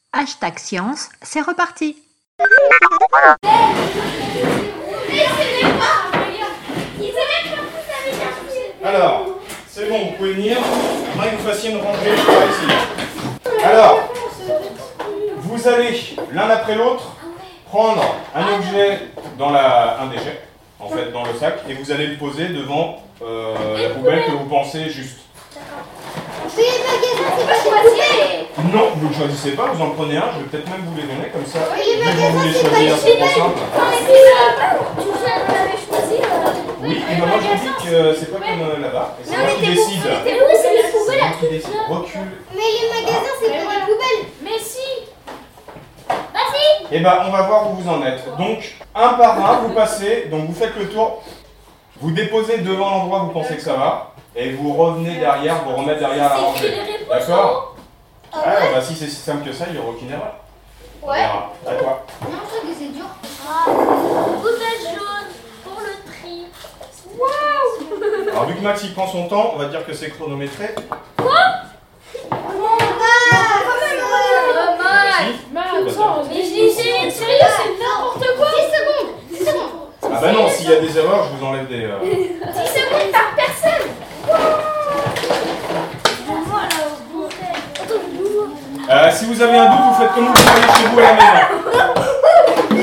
Hashtag Science, c'est reparti. Alors, c'est bon, vous pouvez venir. Maintenant que vous fassiez une rangée par ici. Alors, vous allez l'un après l'autre prendre un objet dans un déchet, en fait dans le sac, et vous allez le poser devant la poubelle que vous pensez juste. Non, vous ne le choisissez pas, vous en prenez un, je vais peut-être même vous les donner comme ça. Dès que vous les choisir, c'est trop simple. Oui, et ben moi je vous dis que c'est pas comme là-bas, et c'est moi qui décide. C'est moi qui décide. Recule. Mais les magasins, c'est pas des poubelles. Mais si. Vas-y. Et ben on va voir où vous en êtes. Donc, un par un, vous passez, donc vous faites le tour, vous déposez devant l'endroit où vous pensez que ça va, et vous revenez derrière, vous remettez derrière la rangée. D'accord? Ouais, bah si c'est si simple que ça, il n'y aura aucune erreur. On verra. À toi. Non, je crois que c'est dur. Poubelle jaune pour le tri. Waouh. Alors vu que Max il prend son temps, on va dire que c'est chronométré. Mais je disais, sérieux, c'est n'importe quoi. 10 secondes. Ah bah non, s'il y a des erreurs, je vous enlève des... 10 secondes par personne. Si vous avez un doute, vous faites comme vous voulez chez vous à la maison.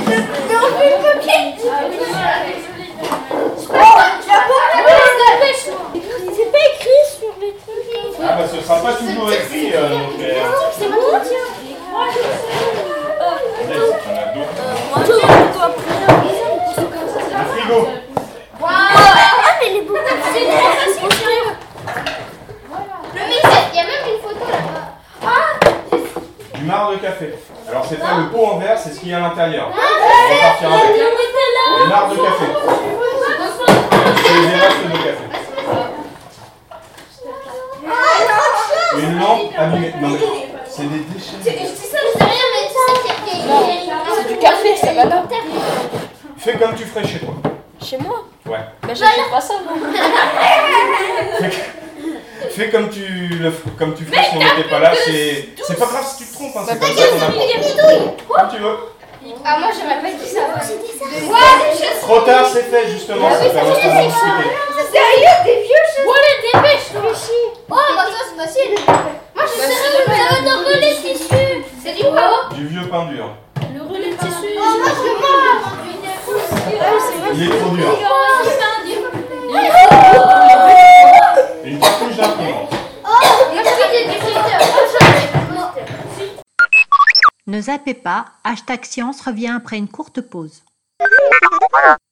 C'est pas écrit sur les trucs. Ah bah ce sera pas toujours écrit, donc... C'est bon, tiens. Il y en a d'autres. Le frigo. Mais les bouquins, c'est trop facile. Le message, il y a même une photo là-bas. Du marc de café. Alors c'est pas le pot en verre, c'est ce qu'il y a à l'intérieur. On va partir avec. Le marc de café. C'est les restes de café. Une lampe allumée. Non mais c'est des déchets. C'est rien, mais tu sais qu'il y a C'est du café, ça va là. Fais comme tu ferais chez toi. Chez moi? Ouais. Mais j'achète pas ça, moi. Fais comme tu ferais si on n'était pas là. C'est pas grave si tu te trompes, hein, c'est comme ça qu'on apprend. Comme tu veux. Ah, moi j'aurais pas dit ça. Trop tard, c'est fait justement. Ça permet de discuter. Sérieux, des vieux choses. Dépêche. Oh, bah ça c'est facile. Moi je suis sérieux, Ça va dans le relais de tissu. c'est du quoi? Du vieux pain dur. Le relais de tissu. Oh, moi je le mange. Il est trop dur. Une cartouche d'imprimante. Moi je suis des déflecteurs. Ne zappez pas, Hashtag Science revient après une courte pause.